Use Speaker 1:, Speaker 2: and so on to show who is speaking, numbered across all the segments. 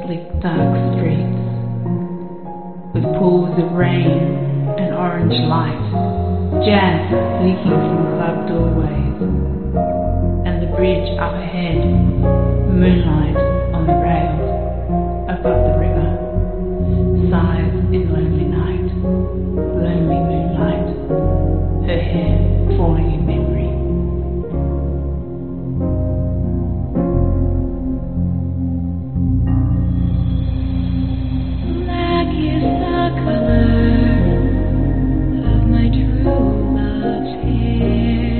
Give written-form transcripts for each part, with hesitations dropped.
Speaker 1: bleak dark streets, with pools of rain and orange light, jazz leaking from club doorways, and the bridge up ahead, moonlight on the rails, above the river, sighs in lonely night, lonely moonlight, her hair falling in memory. Black is the color of my true love's hair.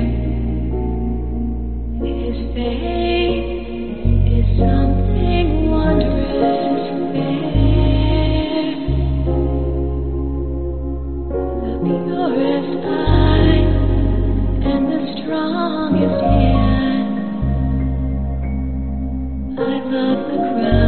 Speaker 1: His face is something wondrous fair. The purest eye and the strongest hand. I love the crowd.